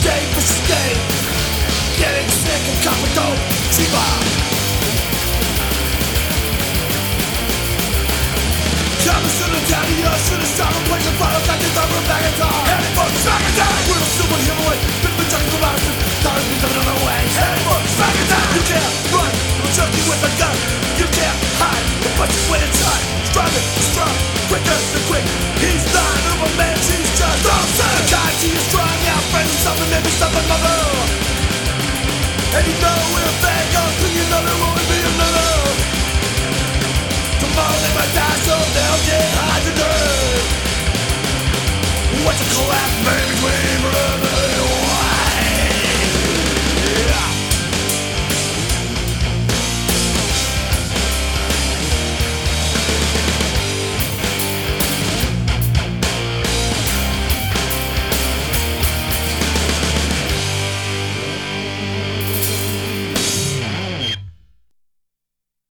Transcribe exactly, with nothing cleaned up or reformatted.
day versus day. Getting sick and covered dope, Chiba. Coming soon to tell you, should have started playing final back in time, back in time. Heading for the back in time. We're a super hero, been the jungle for Madison. Thought it'd be done another way. Heading for the back in time. You can't run, I'm junkie with a gun. You can't hide, the punches when it's hot. Stronger, strong, quicker than quick. He's not a man, she's just awesome. The guy, she is strong, out, friends, something, maybe something, mother. And you know we're